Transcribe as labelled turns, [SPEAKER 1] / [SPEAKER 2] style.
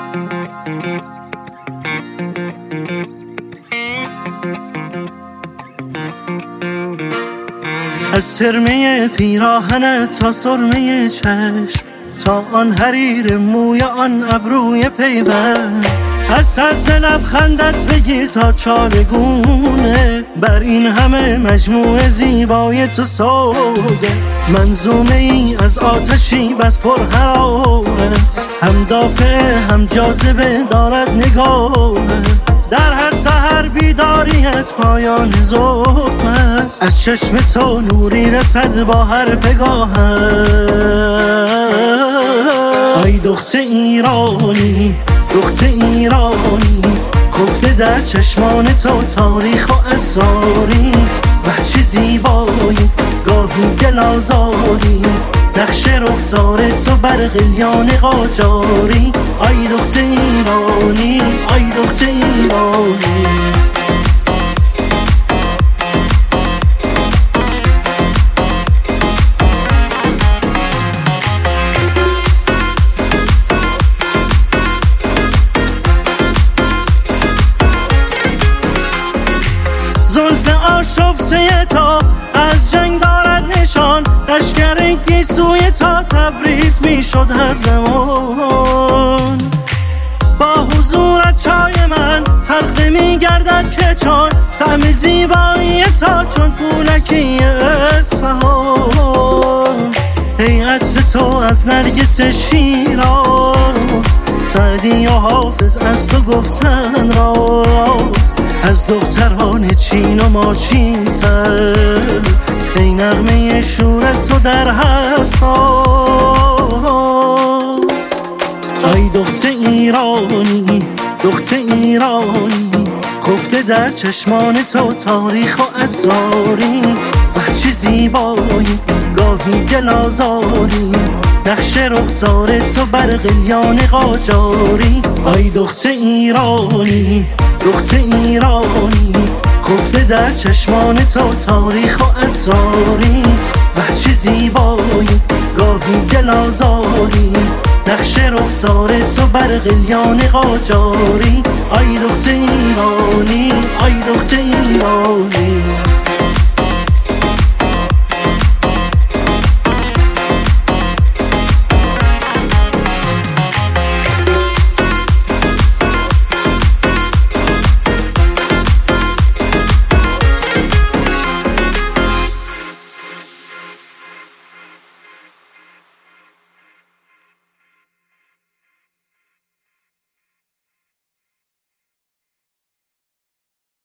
[SPEAKER 1] از ترمه پیراهنت تا سرمه چشم، تا آن حریر موی آن ابروی پیوند، از طرز لبخندت بگیر تا چارگونه، بر این همه مجموعه زیبای تو سوده. منظومه ای از آتشی بس پر حرارت، هم دافع هم جاذبه دارد نگاهت. در هر سحر بیداریت پایان ظلم است، از چشم تو نوری رسد با هر پگاهت. ای دخت ایرانی، دخت ایرانی، خفته در چشمان تو تاریخ و اسراری. وحشی زیبایی، گاهی دل آزاری، نقش رخسار تو بر قلیان قاجاری. ای دخت ایرانی، ای دخت ایرانی. زلف آشفته تا از جنگ دارد نشان، لشکر گیسوی تا تبریز می شد هر زمان. با حضورت چای من تلخ می گردد که چون طعم زیبایی تا چون پولکی اصفهان. ای عطر تو از نرگس شیراز، سعدی و حافظ از تو گفتن راز. از دختران چین و ماچین سر، ای نغمه شورت تو در هر ساز. ای دخت ایرانی، دخت ایرانی، خفته در چشمان تو تاریخ و اسراری. وحشی زیبایی، گاهی دل آزاری، نقش رخسار تو بر قلیان قاجاری. ای دخت ایرانی، دخت ایرانی، خفته در چشمان تو تاریخ و اسراری. وحشی زیبایی، گاهی دل آزاری، نقش رخسار تو بر قلیان قاجاری. ای دخت ایرانی، ای دخت ایرانی.